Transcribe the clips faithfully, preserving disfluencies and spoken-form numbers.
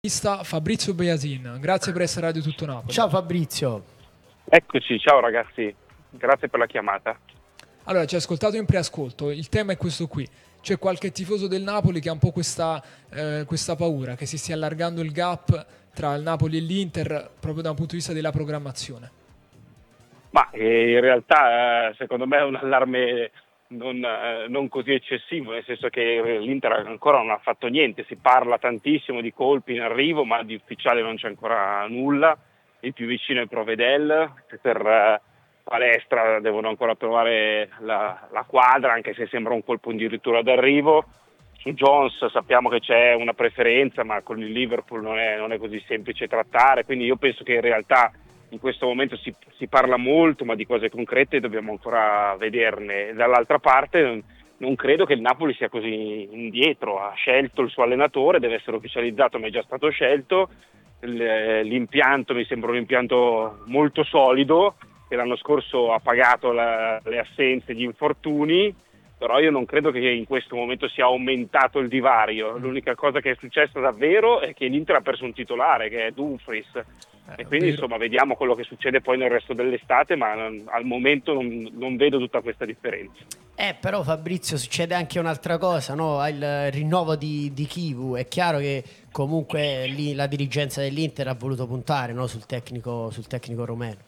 Fabrizio Biasin, grazie per essere a Radio Tutto Napoli. Ciao Fabrizio. Eccoci, ciao ragazzi, grazie per la chiamata. Allora, ci hai ascoltato in preascolto, il tema è questo qui. C'è qualche tifoso del Napoli che ha un po' questa, eh, questa paura, che si stia allargando il gap tra il Napoli e l'Inter proprio da un punto di vista della programmazione. Ma eh, in realtà eh, secondo me è un allarme non, eh, non così eccessivo, nel senso che l'Inter ancora non ha fatto niente, si parla tantissimo di colpi in arrivo, ma di ufficiale non c'è ancora nulla. Il più vicino è Provedel, per eh, palestra devono ancora trovare la, la quadra, anche se sembra un colpo addirittura d'arrivo. Su Jones sappiamo che c'è una preferenza, ma con il Liverpool non è, non è così semplice trattare, quindi io penso che in realtà in questo momento si, si parla molto, ma di cose concrete dobbiamo ancora vederne. Dall'altra parte non, non credo che il Napoli sia così indietro, ha scelto il suo allenatore, deve essere ufficializzato, ma è già stato scelto. L'impianto mi sembra un impianto molto solido, che l'anno scorso ha pagato la, le assenze, gli infortuni, però io non credo che in questo momento sia aumentato il divario. L'unica cosa che è successa davvero è che l'Inter ha perso un titolare, che è Dumfries, eh, e quindi vero. Insomma vediamo quello che succede poi nel resto dell'estate, ma non, al momento non, non vedo tutta questa differenza. Eh, però Fabrizio, succede anche un'altra cosa, no? Il rinnovo di, di Chivu, è chiaro che comunque lì la dirigenza dell'Inter ha voluto puntare, no? sul tecnico, sul tecnico romeno.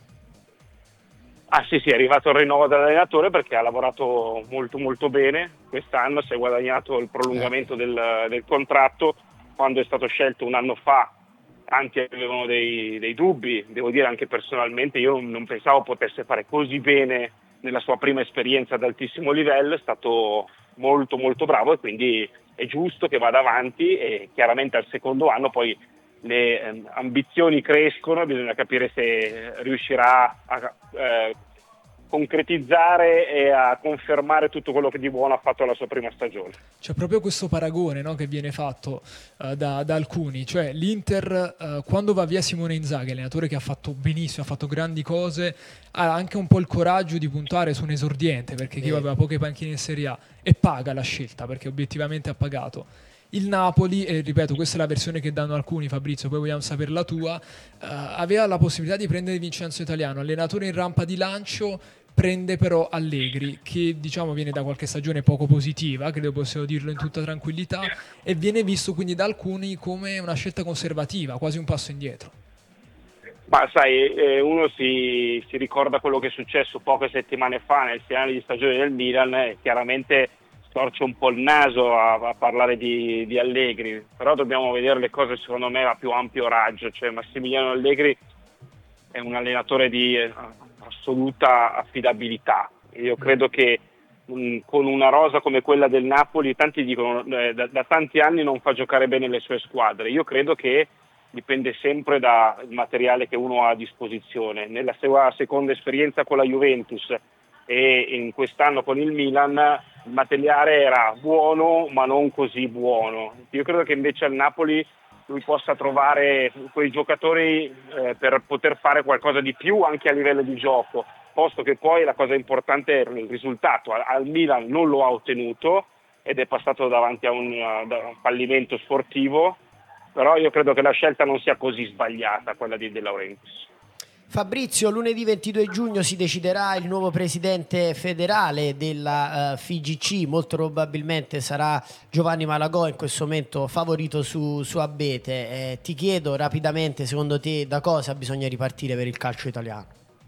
Ah sì sì, è arrivato il rinnovo dell'allenatore perché ha lavorato molto molto bene quest'anno, si è guadagnato il prolungamento del, del contratto. Quando è stato scelto un anno fa tanti avevano dei, dei dubbi, devo dire anche personalmente io non pensavo potesse fare così bene nella sua prima esperienza ad altissimo livello, è stato molto molto bravo e quindi è giusto che vada avanti, e chiaramente al secondo anno poi le eh, ambizioni crescono, bisogna capire se riuscirà a eh, concretizzare e a confermare tutto quello che di buono ha fatto alla sua prima stagione. C'è proprio questo paragone, no, che viene fatto uh, da, da alcuni, cioè l'Inter uh, quando va via Simone Inzaghi, allenatore che ha fatto benissimo, ha fatto grandi cose, ha anche un po' il coraggio di puntare su un esordiente, perché chi aveva poche panchine in Serie A, e paga la scelta, perché obiettivamente ha pagato. Il Napoli, e ripeto, questa è la versione che danno alcuni, Fabrizio, poi vogliamo sapere la tua, uh, aveva la possibilità di prendere Vincenzo Italiano, allenatore in rampa di lancio, prende però Allegri, che diciamo viene da qualche stagione poco positiva, credo possiamo dirlo in tutta tranquillità, e viene visto quindi da alcuni come una scelta conservativa, quasi un passo indietro. Ma sai, eh, uno si, si ricorda quello che è successo poche settimane fa nel finale di stagione del Milan, e chiaramente storce un po' il naso a, a parlare di, di Allegri, però dobbiamo vedere le cose secondo me a più ampio raggio, cioè Massimiliano Allegri è un allenatore di eh, assoluta affidabilità. Io credo che mh, con una rosa come quella del Napoli, tanti dicono eh, da, da tanti anni non fa giocare bene le sue squadre, io credo che dipende sempre dal materiale che uno ha a disposizione. Nella sua seconda esperienza con la Juventus e in quest'anno con il Milan il materiale era buono ma non così buono. Io credo che invece al Napoli lui possa trovare quei giocatori eh, per poter fare qualcosa di più anche a livello di gioco, posto che poi la cosa importante è il risultato. Al, al Milan non lo ha ottenuto ed è passato davanti a un, uh, da un fallimento sportivo, però io credo che la scelta non sia così sbagliata, quella di De Laurentiis. Fabrizio, lunedì ventidue giugno si deciderà il nuovo presidente federale della uh, F I G C, molto probabilmente sarà Giovanni Malagò, in questo momento favorito su, su Abete. Eh, ti chiedo rapidamente, secondo te da cosa bisogna ripartire per il calcio italiano?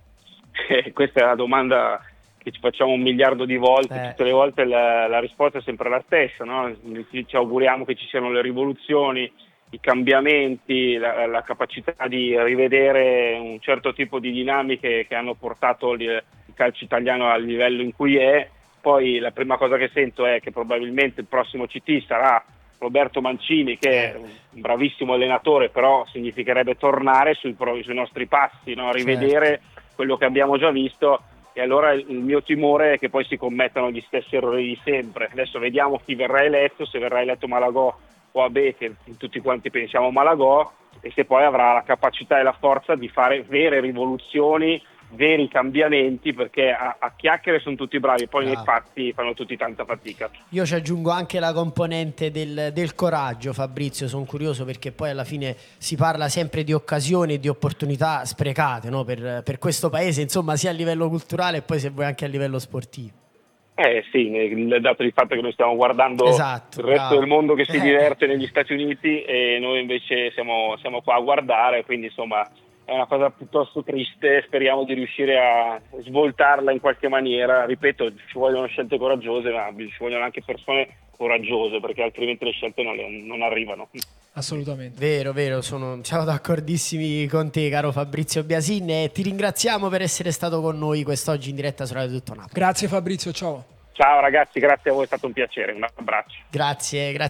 Eh, questa è la domanda che ci facciamo un miliardo di volte, eh. tutte le volte la, la risposta è sempre la stessa, no? Ci, ci auguriamo che ci siano le rivoluzioni, i cambiamenti, la, la capacità di rivedere un certo tipo di dinamiche che hanno portato il, il calcio italiano al livello in cui è. Poi la prima cosa che sento è che probabilmente il prossimo C T sarà Roberto Mancini, che è un bravissimo allenatore, però significherebbe tornare sui, sui nostri passi, no? Rivedere certo. quello che abbiamo già visto, e allora il mio timore è che poi si commettano gli stessi errori di sempre. Adesso vediamo chi verrà eletto, se verrà eletto Malagò o Abete, tutti quanti pensiamo Malagò, e se poi avrà la capacità e la forza di fare vere rivoluzioni veri cambiamenti, perché a, a chiacchiere sono tutti bravi, poi Bravo. nei fatti fanno tutti tanta fatica. Io ci aggiungo anche la componente del, del coraggio, Fabrizio, sono curioso perché poi alla fine si parla sempre di occasioni e di opportunità sprecate, no? per, per questo paese, insomma, sia a livello culturale e poi se vuoi anche a livello sportivo. Eh sì, il dato di fatto che noi stiamo guardando Esatto, il resto bravo. del mondo che si Eh. diverte negli Stati Uniti e noi invece siamo, siamo qua a guardare, quindi insomma è una cosa piuttosto triste, speriamo di riuscire a svoltarla in qualche maniera. Ripeto, ci vogliono scelte coraggiose, ma ci vogliono anche persone coraggiose, perché altrimenti le scelte non, non arrivano. Assolutamente. Vero, vero, sono, siamo d'accordissimi con te, caro Fabrizio Biasin, e ti ringraziamo per essere stato con noi quest'oggi in diretta su Radio Tutto Napoli. Grazie Fabrizio, ciao. Ciao ragazzi, grazie a voi, è stato un piacere, un abbraccio. Grazie, grazie.